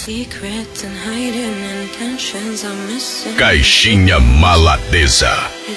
Caixinha Maladeza.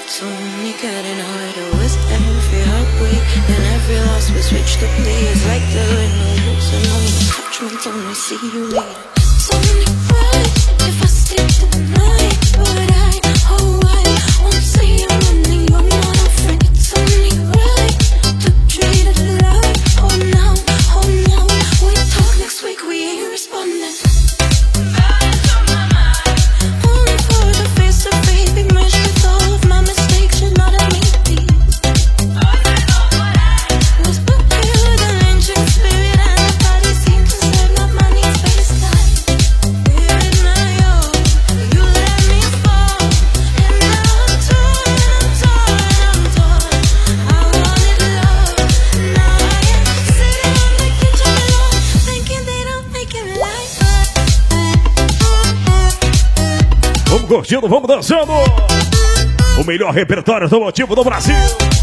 Vamos curtindo, vamos dançando. O melhor repertório automotivo do Brasil.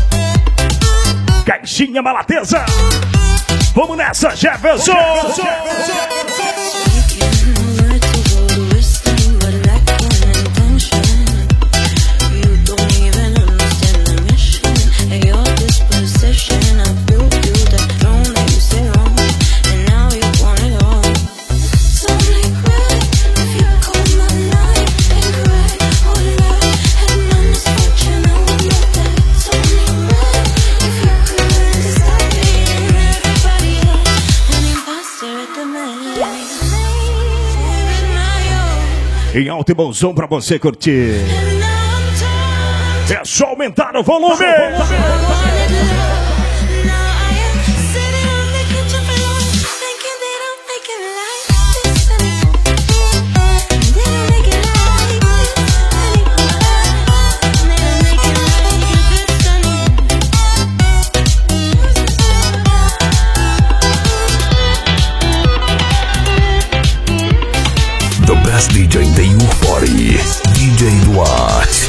Caixinha Maladeza. Vamos nessa, Jefferson. Em alto e bom som pra você curtir. É só aumentar o volume. DJ da U40, DJ Duarte.